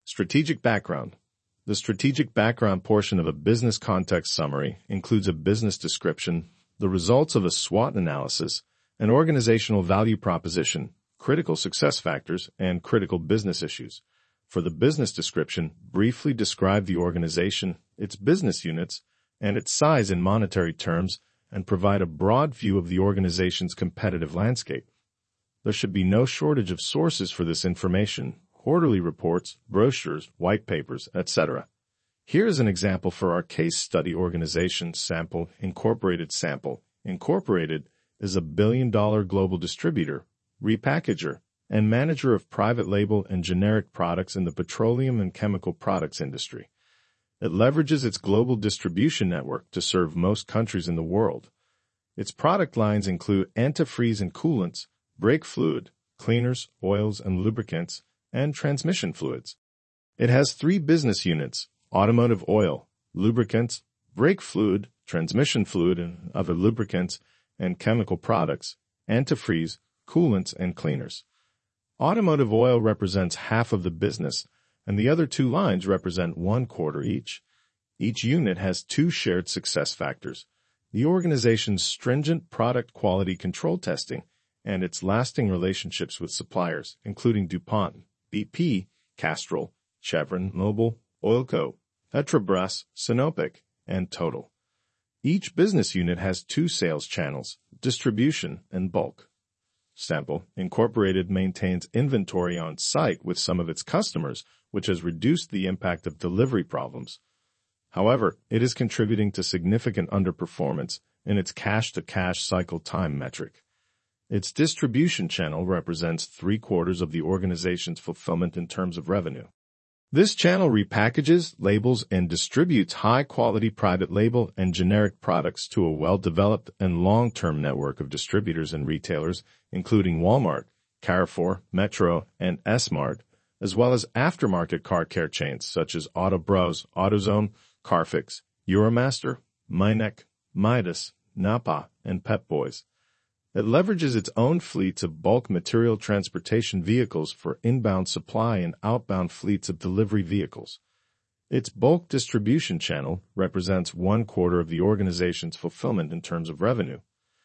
Strategic background. The strategic background portion of a business context summary includes a business description, the results of a SWOT analysis, an organizational value proposition, critical success factors, and critical business issues. For the business description, briefly describe the organization, its business units, and its size in monetary terms, and provide a broad view of the organization's competitive landscape. There should be no shortage of sources for this information: quarterly reports, brochures, white papers, etc. Here is an example for our case study organization: Sample Incorporated. Sample Incorporated is a billion-dollar global distributor, repackager, and manager of private label and generic products in the petroleum and chemical products industry. It leverages its global distribution network to serve most countries in the world. Its product lines include antifreeze and coolants, brake fluid, cleaners, oils and lubricants, and transmission fluids. It has 3 business units: automotive oil, lubricants, brake fluid, transmission fluid and other lubricants, and chemical products, antifreeze, coolants, and cleaners. Automotive oil represents half of the business, and the other 2 lines represent 1/4 each. Each unit has 2 shared success factors: the organization's stringent product quality control testing and its lasting relationships with suppliers, including DuPont, BP, Castrol, Chevron, Mobil, Oilco, Petrobras, Sinopec, and Total. Each business unit has 2 sales channels: distribution and bulk. Sample Incorporated maintains inventory on site with some of its customers, which has reduced the impact of delivery problems. However, it is contributing to significant underperformance in its cash-to-cash cycle time metric. Its distribution channel represents 3/4 of the organization's fulfillment in terms of revenue. This channel repackages, labels, and distributes high-quality private label and generic products to a well-developed and long-term network of distributors and retailers, including Walmart, Carrefour, Metro, and S-Mart, as well as aftermarket car care chains such as Auto Bros, AutoZone, Carfix, Euromaster, Meinec, Midas, Napa, and Pep Boys. It leverages its own fleets of bulk material transportation vehicles for inbound supply and outbound fleets of delivery vehicles. Its bulk distribution channel represents 1/4 of the organization's fulfillment in terms of revenue.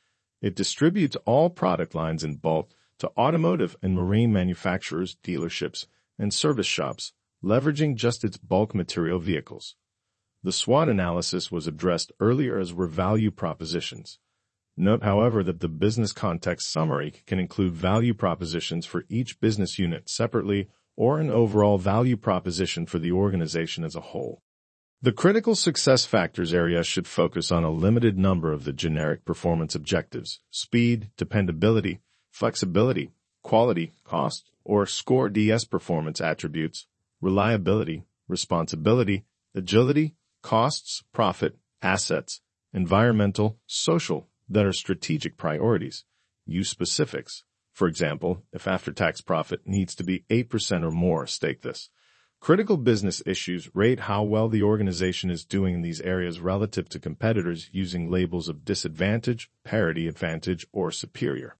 It distributes all product lines in bulk to automotive and marine manufacturers, dealerships, and service shops, leveraging just its bulk material vehicles. The SWOT analysis was addressed earlier, as were value propositions. Note, however, that the business context summary can include value propositions for each business unit separately or an overall value proposition for the organization as a whole. The critical success factors area should focus on a limited number of the generic performance objectives: speed, dependability, flexibility, quality, cost, or SCORE DS performance attributes, reliability, responsibility, agility, costs, profit, assets, environmental, social, that are strategic priorities. Use specifics. For example, if after-tax profit needs to be 8% or more, state this. Critical business issues rate how well the organization is doing in these areas relative to competitors using labels of disadvantage, parity, advantage, or superior.